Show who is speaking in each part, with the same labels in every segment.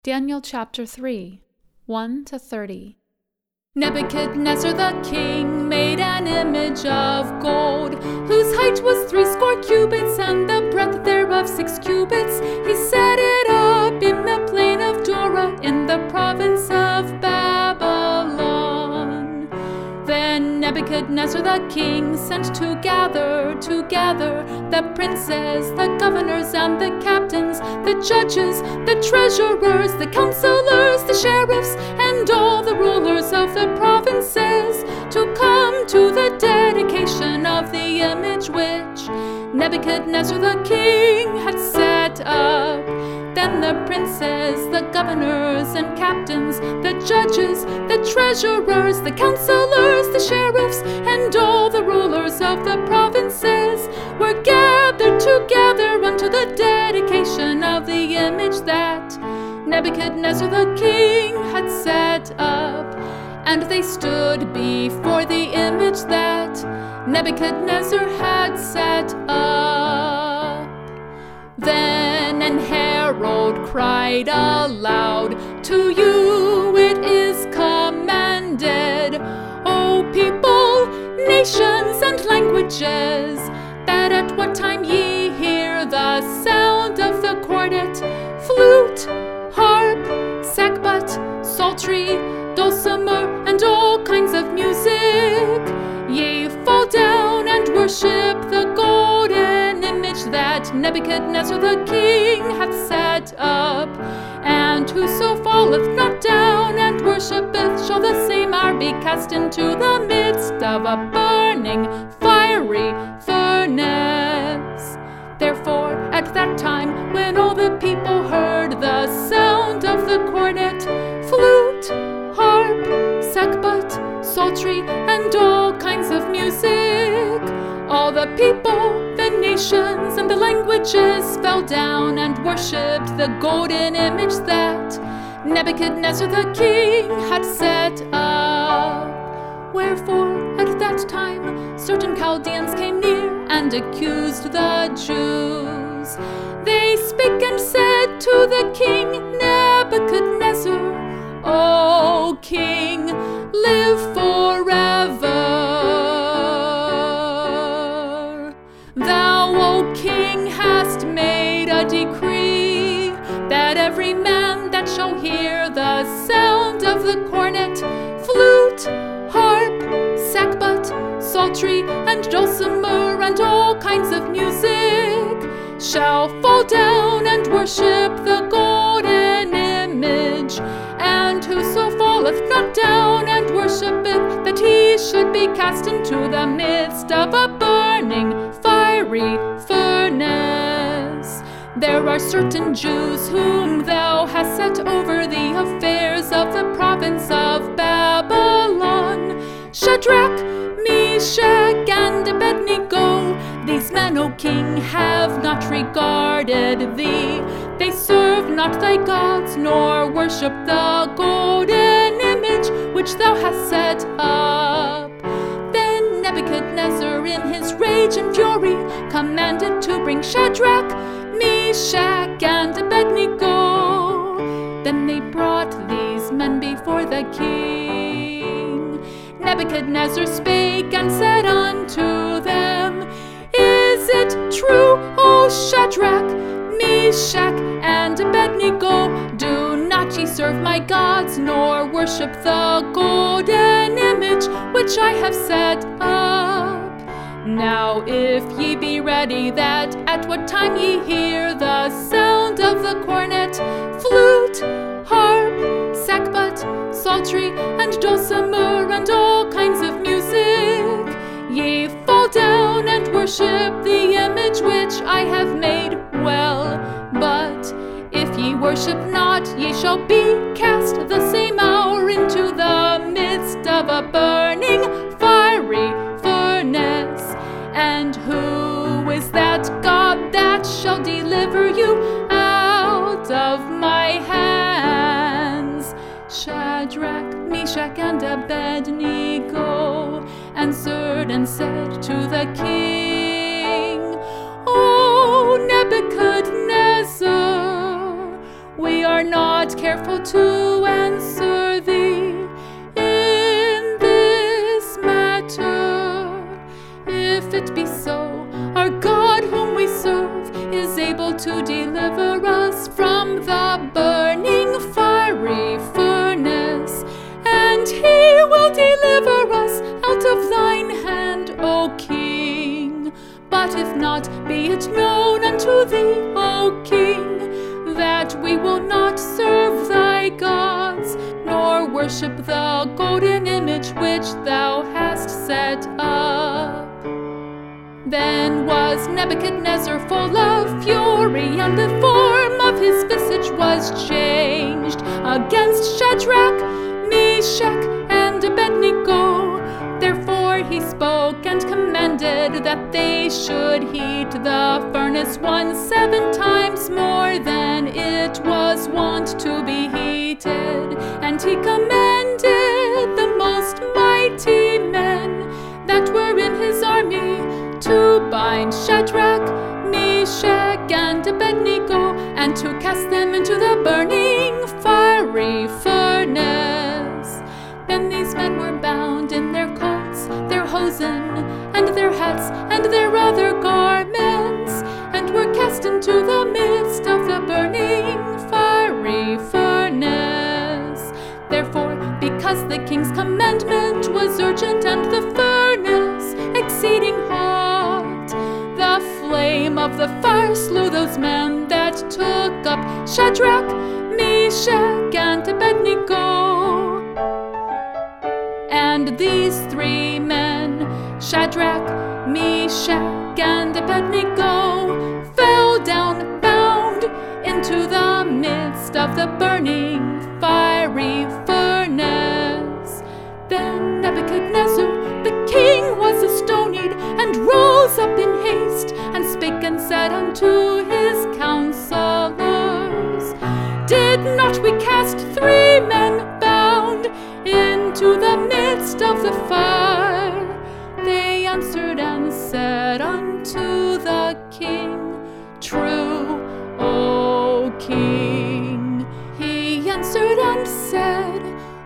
Speaker 1: Daniel chapter 3, 1-30. Nebuchadnezzar the king made an image of gold, whose height was 80 cubits, and the breadth thereof 6 cubits. He set it up in the plain of Dura, in the province of Babylon. Then Nebuchadnezzar the king sent to gather together the princes, the governors, and the captains, the judges, the treasurers, the counselors, the sheriffs, and all the rulers of the provinces, to come to the dedication of the image which Nebuchadnezzar the king had set up. Then the princes, the governors and captains, the judges, the treasurers, the counselors, the sheriffs, and all the rulers of the provinces were gathered together unto the dedication of the image that Nebuchadnezzar the king had set up. And they stood before the image that Nebuchadnezzar had set up. Then an herald cried aloud, "To you it is commanded, O people, nations, and languages, that at what time ye hear the sound of the cornet, flute, harp, sackbut, psaltery, dulcimer, and all kinds of music, ye fall down and worship the golden image that Nebuchadnezzar the king hath set up. And whoso falleth not down and worshipeth shall the same hour be cast into the midst of a burning fiery furnace." Therefore at that time, when all the people heard the sound of the cornet, flute, harp, sackbut, psaltery, and all kinds of music, all the people, the nations, and the languages fell down and worshipped the golden image that Nebuchadnezzar the king had set up. Wherefore at that time certain Chaldeans came near and accused the Jews. They spake and said to the king Nebuchadnezzar, "O king, live forever. Thou, O king, hast made a decree that every man that shall hear the sound of the cornet, flute, harp, sackbut, psaltery, and dulcimer, and all kinds of music, shall fall down and worship the golden image. And whoso falleth not down and worshipeth, that he should be cast into the midst of a burning fiery furnace. There are certain Jews whom thou hast set over the affairs of the province of Babylon, Shadrach, Meshach, and Abednego. These men, O king, have not regarded thee. They serve not thy gods, nor worship the golden image which thou hast set up." Then Nebuchadnezzar in his rage and fury commanded to bring Shadrach, Meshach, and Abednego. Then they brought these men before the king. Nebuchadnezzar spake and said unto them, "Is it true, O Shadrach, Meshach, and Abednego? Do not ye serve my gods, nor worship the golden image which I have set up? Now if ye be ready, that at what time ye hear the sound of the cornet, flute, harp, sackbut, psaltery, and dulcimer, and all kinds of music, ye fall down and worship the image which I have made, well. But if ye worship not, ye shall be cast the same hour into the midst of a burning fiery furnace. And who is that God that shall deliver you out of my hands?" Shadrach, Meshach, and Abednego answered and said to the king, "O Nebuchadnezzar, we are not careful to answer thee in this matter. If it be so, our God whom we serve is able to deliver us from the burning fiery furnace, and he will deliver us out of thine hand, O King. But if not, be it known unto thee, O King, that we will not serve thy gods, nor worship the golden image which thou hast set up. Then was Nebuchadnezzar full of fury, and the form of his visage was changed against Shadrach, Meshach, and Abednego. Therefore he spoke and commanded that they should heat the furnace 7 times more than it was wont to be heated. And he commanded the most mighty men that were in his army to bind Shadrach, Meshach, and Abednego, and to cast them into the burning fiery furnace. Then these men were bound in their coats, their hosen, and their hats, and their other garments, and were cast into the midst of the burning fiery furnace. Therefore, because the king's commandment was urgent and the furnace exceeding hot, the flame of the fire slew those men that took up Shadrach, Meshach, and Abednego. And these 3 men, Shadrach, Meshach, and Abednego, fell down bound into the midst of the burning fiery furnace. Then Nebuchadnezzar the king was astonied, and rose up in haste, and spake and said unto his counselors, Did not we cast 3 men bound into the midst of the fire? They answered and said unto the king, True, O king. He answered and said,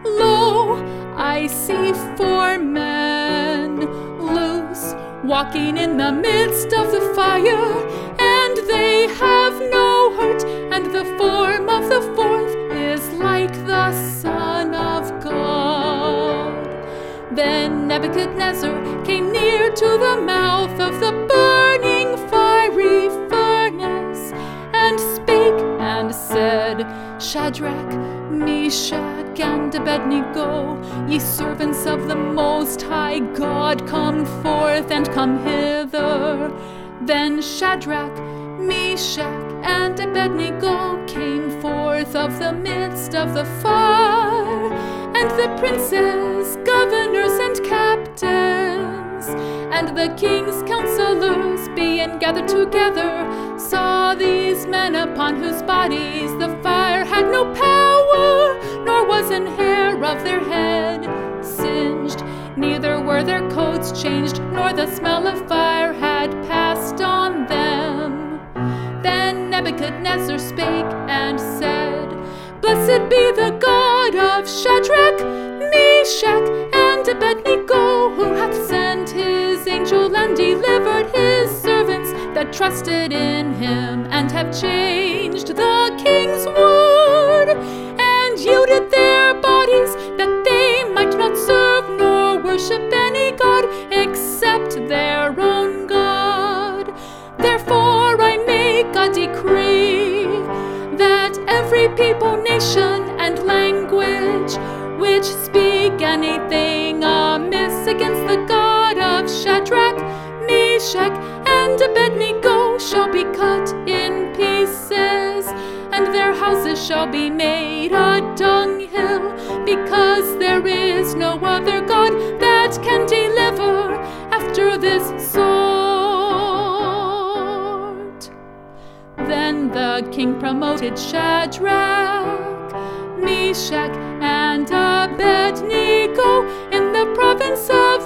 Speaker 1: Lo, I see 4 men loose, walking in the midst of the fire, and they have no hurt, and the form of the 4th is like the Son of God. Then Nebuchadnezzar came near to the mouth of the burning fiery furnace, and spake and said, Shadrach, Meshach, and Abednego, ye servants of the Most High God, come forth and come hither. Then Shadrach, Meshach, and Abednego came forth of the midst of the fire, and the princes, governors, and captains, and the king's counselors, being gathered together, saw these men upon whose bodies the fire had no power, nor was an hair of their head singed, neither were their coats changed, nor the smell of fire had passed on them. Then Nebuchadnezzar spake and said, Blessed be the God of Shadrach, Meshach, and Abednego, who hath sent his angel and delivered his servants that trusted in him, and have changed the king's word, and yielded their bodies, that they might not serve nor worship any god except their own God. Therefore I make a decree, that every people, nation, and language, which speak anything amiss against the God of Shadrach, Meshach, and Abednego, shall be cut in pieces, and their houses shall be made a dunghill, because there is no other God that can deliver after this sort. Then the king promoted Shadrach, Meshach, and Abednego in the province of